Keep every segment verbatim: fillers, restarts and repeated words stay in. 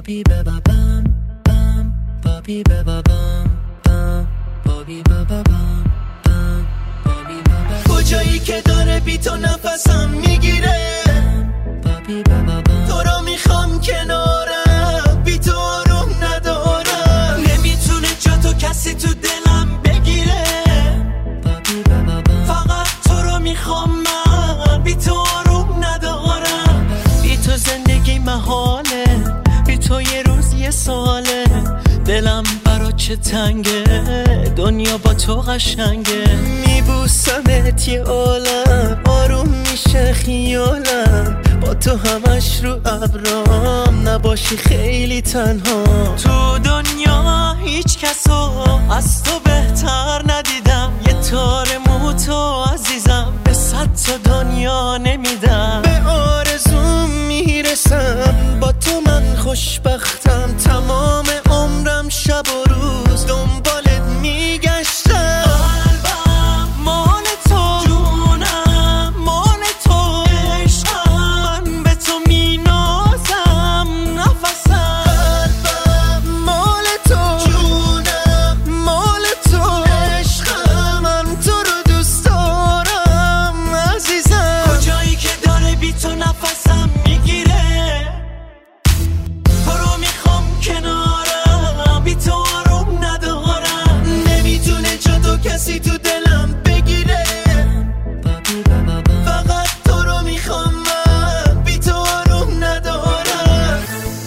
Bobby baba bam bam Bobby baba bam bam Bobby baba bam bam Bobby baba کجایی که داره بی تو نفسم میگیره Bobby baba bam تو رو میخوام کنارم بی تو آروم ندارم نمیتونه جا تو کسی تو دلم بگیره Bobby baba bam فقط تو رو میخوام من بی تو آروم ندارم بی تو زندگی محاله بی تو یه روز یه ساله دلم برا چه تنگه دنیا با تو قشنگه میبوسمت یه عالم آروم میشه خیالم با تو همش رو ابرام نباشی خیلی تنها تو دنیا هیچ کسو از تو بهتر ندیدم یه تار مو تو عزیزم به صد تا دنیا نمیدم به آرزوم میرسم با تو من خوشبختم تمام عمرم شب و روز دنبالت میگشتم قلبم مال تو جونم مال تو عشقم من به تو مینازم نفسم قلبم مال تو جونم مال تو عشقم من تو رو دوست دارم عزیزم کجایی که داره بی تو نفسم میگیره تو رو میخوام کنارم بی تو آروم ندارم نمیتونه جا تو کسی تو دلم بگیره Bobby baba bam فقط تو رو میخوام من بی تو آروم ندارم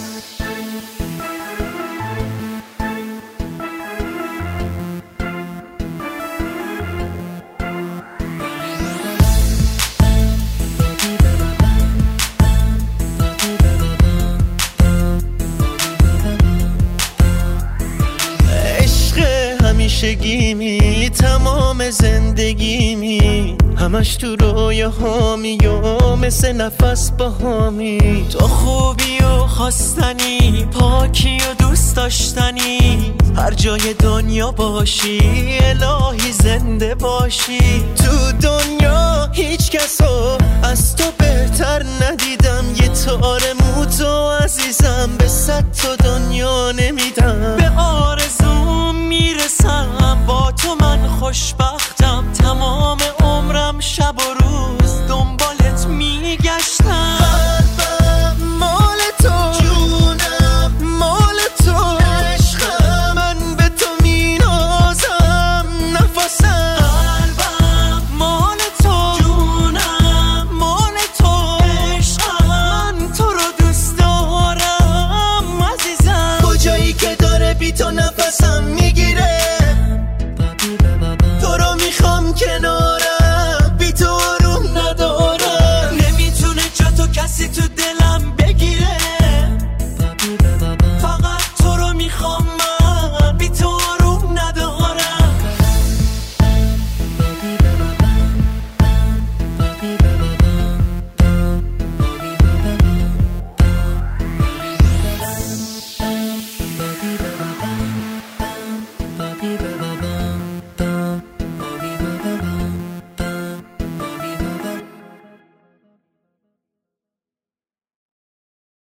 عشق همیشگیمی تمام زندگیمی همش تو رویاهامی و مثل نفس باهامی تو خوبی و خواستنی پاکی و دوست داشتنی هر جای دنیا باشی الهی زنده باشی تو دنیا هیچ کسو از تو بهتر ندیدم یه تار مو تو عزیزم به صد تا